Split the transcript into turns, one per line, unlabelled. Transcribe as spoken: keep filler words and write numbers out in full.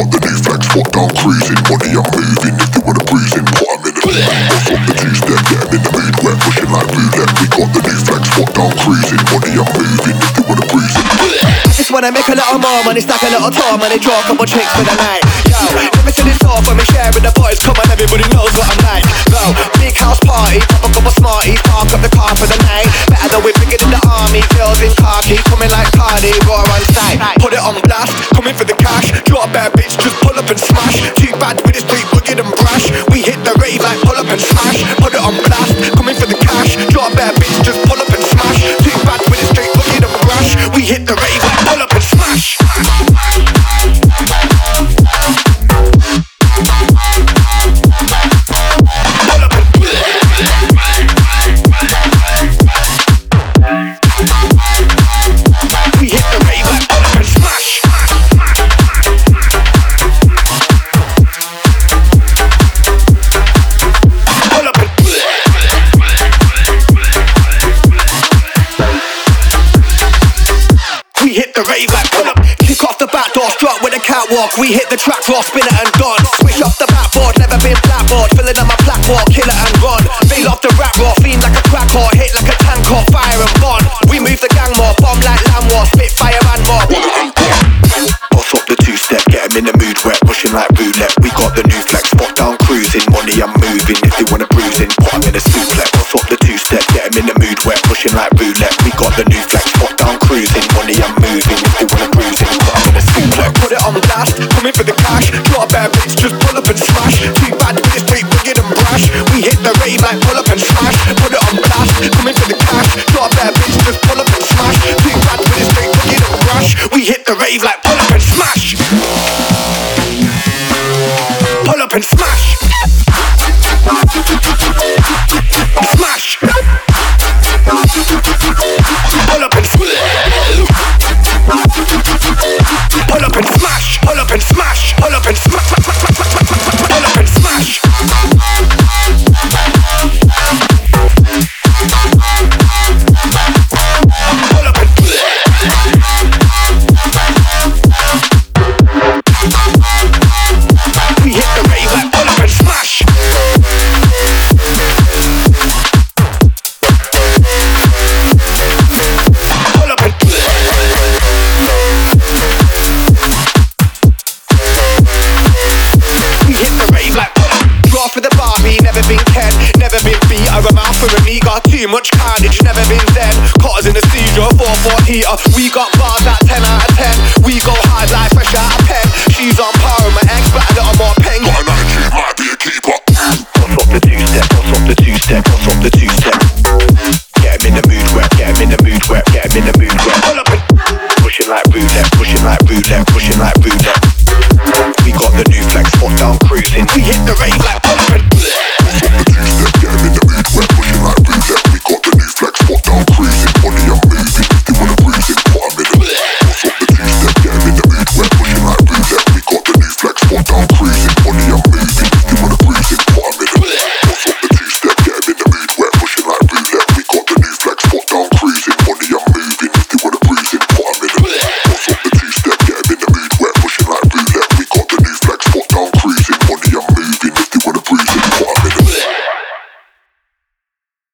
got the new flex, foot down cruising, money I'm moving. If they wanna bruising, put 'em in the mood. Boss up the two-step, get 'em in the mood. We're pushing like roulette. We got the new flex, foot down cruising, money I'm moving. If they wanna bruising.
Just wanna make a little more money, stack a little tall money, draw a couple chicks for the night. Yo, never seen this off when we share with the boys. Come on, everybody knows what I'm like. Go, big house party, pop a couple smarties, park up the car for the night. Better than we're bigger than the army, girls in khaki, coming like party, raw on sight. Put it on blast, coming for the cash. Drop a bad bitch, just pull up and smash. Too bad with the street, wicked and brash. We hit the rave like pull up and smash. Put it on blast, coming for the cash. Drop a bad bitch, just pull up and smash. Too bad with the street, wicked and brash. We hit the rave like pull up and smash. Catwalk, we hit the track, raw, spin it and gone. Switch off the backboard, never been blackboard. Filling up my black walk, kill it and run. Feel off the rap raw, fiend like a crack whore. Hit like a tank or fire and bond. We move the gang more, bomb like land war. Spit fire and more. Boss up the two-step, get 'em in the mood. We're pushing like roulette. We got the new flex, spot down cruising. Money I'm moving, if they wanna bruising, put 'em in a suplex. Boss up the two-step, get 'em in the mood. We're pushing like roulette. We got the new flex, spot down cruising. Money I'm moving, if they wanna bruising, put 'em in a suplex. Put it on blast, coming for the cash. Drop a bad bitch, just pull up and smash. Too bad with the street, wicked and brash. We hit the rave like pull up and smash. Put it on blast, coming for the cash. Drop a bad bitch, just pull up and smash. Too bad with the street, wicked and brash. We hit the rave like pull up and smash. Pull up and smash. Smash. Pull up and smash. Pull up and smash. Pull up and smash. Pull up and smash. Pull up and smash. Pull up and we hit the rave like pull up and smash. Pull up and we hit the rave like pull up. Draw for the Barbie, never been Ken, never been beat. I run out for a me, got too much carnage, never been zen. Caught us in a seizure, four four heater. We got bars at ten out of ten. We go